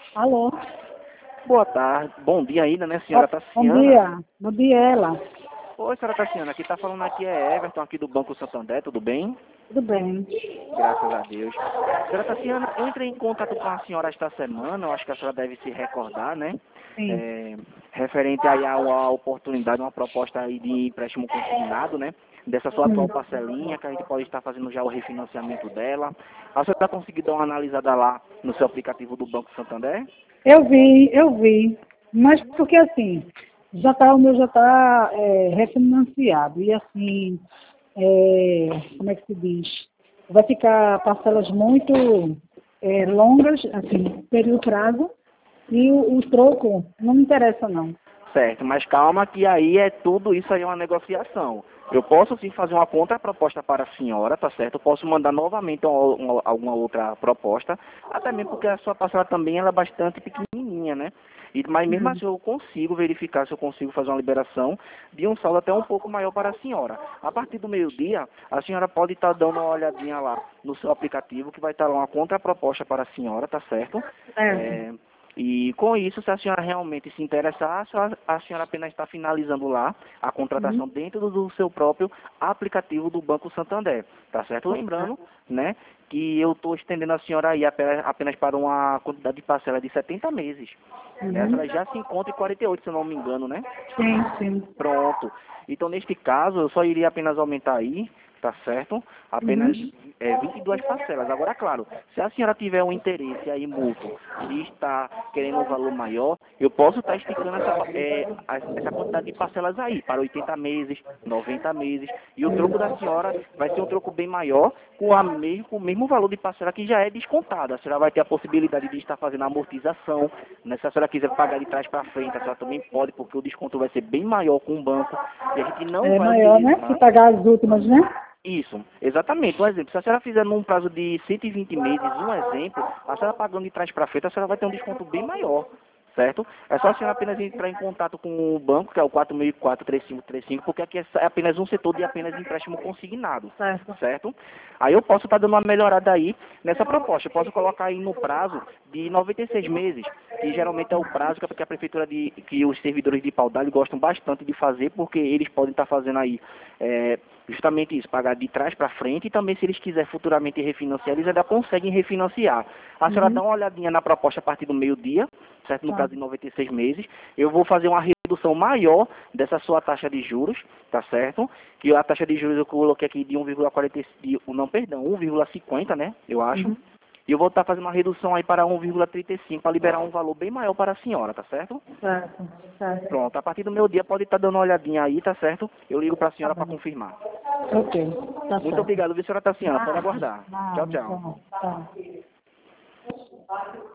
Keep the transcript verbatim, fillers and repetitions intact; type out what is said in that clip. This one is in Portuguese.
Alô? Boa tarde, bom dia ainda, né, Ó, senhora bom Tassiana? dia. Bom dia, ela. Oi, senhora Tassiana, aqui tá falando aqui é Everton, aqui do Banco Santander, tudo bem? Tudo bem? Graças a Deus. Senhora Tassiana, eu entrei em contato com a senhora esta semana, eu acho que a senhora deve se recordar, né? Sim. É, referente aí a uma oportunidade, uma proposta aí de empréstimo consignado, né? Dessa sua Hum. atual parcelinha, que a gente pode estar fazendo já o refinanciamento dela. A senhora conseguiu dar uma analisada lá no seu aplicativo do Banco Santander? Eu vi, eu vi. Mas porque assim, já tá, o meu já está refinanciado. E assim, é, como é que se diz? Vai ficar parcelas muito é, longas, assim, período prazo, e o, o troco não me interessa não. Certo, mas calma que aí é tudo isso aí é uma negociação. Eu posso sim fazer uma contraproposta para a senhora, tá certo? Eu posso mandar novamente uma, uma- alguma outra proposta, até mesmo porque a sua parcela também ela é bastante pequenininha, né? E, mas mesmo Uhum. assim eu consigo verificar se eu consigo fazer uma liberação de um saldo até um pouco maior para a senhora. A partir do meio-dia, a senhora pode estar dando uma olhadinha lá no seu aplicativo, que vai estar lá uma contraproposta para a senhora, tá certo? Certo. É, e com isso, se a senhora realmente se interessar, a senhora, a senhora apenas está finalizando lá a Uhum. contratação dentro do, do seu próprio aplicativo do Banco Santander, tá certo? Lembrando, né, que eu estou estendendo a senhora aí apenas, apenas para uma quantidade de parcela de setenta meses. Né? A Uhum. senhora já se encontra em quarenta e oito, se eu não me engano, né? Sim, sim. Pronto. Então, neste caso, eu só iria apenas aumentar aí, tá certo? Apenas Uhum. é, vinte e duas parcelas. Agora, claro, se a senhora tiver um interesse aí mútuo de estar querendo um valor maior, eu posso estar esticando essa, pa- é, a- essa quantidade de parcelas aí, para oitenta meses, noventa meses. E o troco da senhora vai ser um troco bem maior, com, a me, com o mesmo valor de parcela que já é descontado. A senhora vai ter a possibilidade de estar fazendo amortização, né? Se a senhora quiser pagar de trás para frente, a senhora também pode, porque o desconto vai ser bem maior com o banco e a gente não É vai maior, né? Se utilizar pagar as últimas, né? isso, exatamente. Um exemplo, se a senhora fizer num prazo de cento e vinte meses, um exemplo, a senhora pagando de trás para frente, a senhora vai ter um desconto bem maior, certo? É só a senhora apenas entrar em contato com o banco, que é o quatro seis quatro, três cinco três cinco, porque aqui é é apenas um setor de apenas empréstimo consignado, Certo. certo? Aí eu posso estar dando uma melhorada aí nessa proposta. Eu posso colocar aí no prazo de noventa e seis meses, que geralmente é o prazo que a prefeitura de, que os servidores de Paudalho gostam bastante de fazer, porque eles podem estar fazendo aí é, justamente isso, pagar de trás para frente e também se eles quiserem futuramente refinanciar, eles ainda conseguem refinanciar. A senhora Uhum. dá uma olhadinha na proposta a partir do meio-dia, certo? No Tá. prazo de noventa e seis meses. Eu vou fazer uma redução maior dessa sua taxa de juros, tá certo? Que a taxa de juros eu coloquei aqui de um vírgula quarenta e cinco, não, perdão, um vírgula cinquenta, né? Eu acho. Uhum. E eu vou estar fazendo uma redução aí para um vírgula trinta e cinco para liberar um valor bem maior para a senhora, tá certo? Certo. Certo. Pronto, a partir do meu dia pode estar dando uma olhadinha aí, tá certo? Eu ligo para a Tá senhora para bem. confirmar. Ok. Tá Muito certo. obrigado, viu, senhora Tassiana? Pode Nada. aguardar. Tchau, Nada. tchau. Tá. Tá.